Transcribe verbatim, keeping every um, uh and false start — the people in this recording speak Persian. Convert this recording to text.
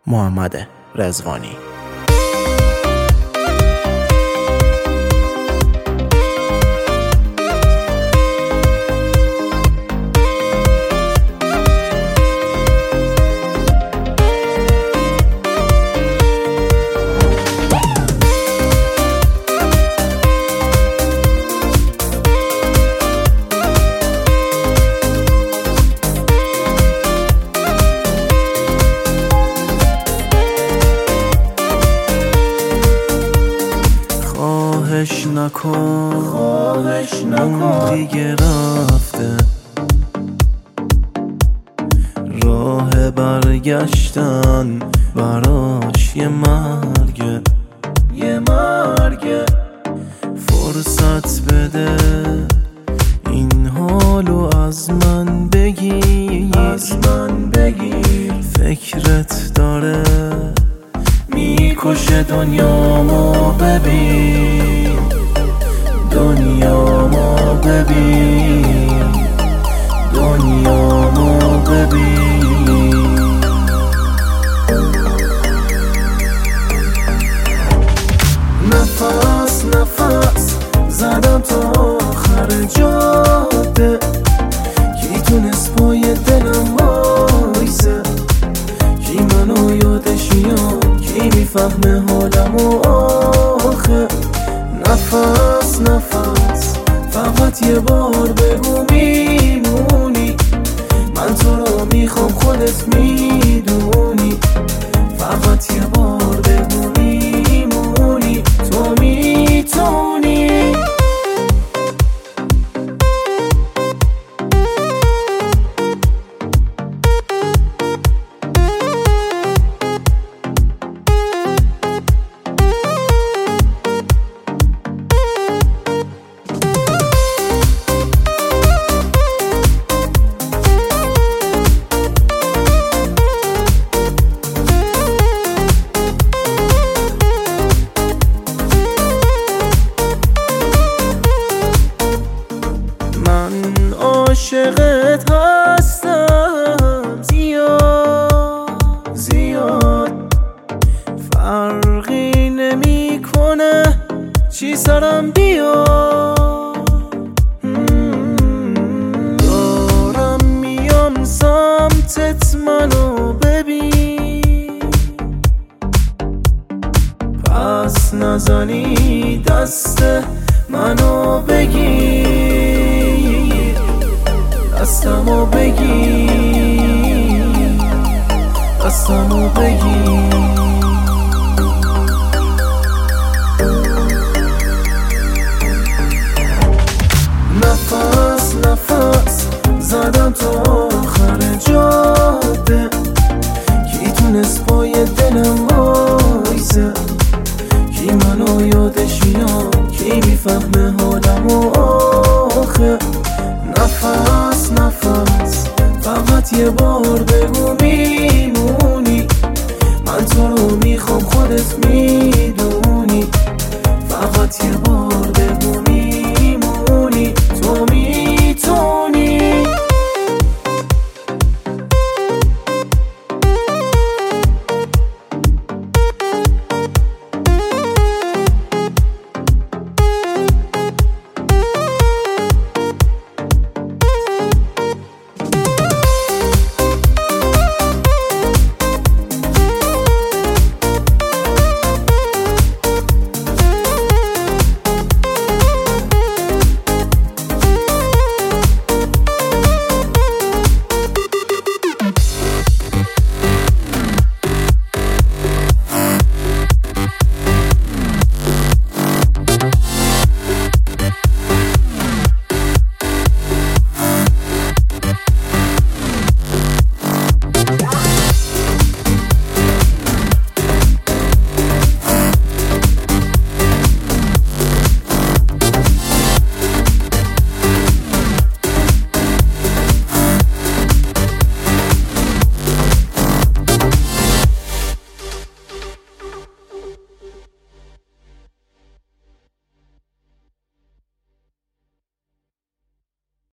محمد رضوانی. خواهش نکن خواهش نکن دیگه رفته، راه برگشتن براش یه مرگه یه مرگه. فرصت بده این حالو از من بگیر از من بگیر. فکرت داره میکشه دنیامو ببین دنیامو ببین دنیامو ببین. نفس نفس زدم تا آخر جاده، کی تونست پای دلم وایسه، کی منو یادش میاد، کی میفهمه حالمو آخه. نفس نفس فقط یه بار بگو میمونی، من تو رو میخوام خودت میدونی. فقط یه بار بگو میمونی، تو میتونی. عاشقت هستم زیاد زیاد، فرقی نمیکنه چی سرم بیاد. دارم میام سمتت، منو ببین، پس نزنی دست منو بگیر، دستمو بگیر دستمو بگیر. نفس نفس زدم تا آخر جا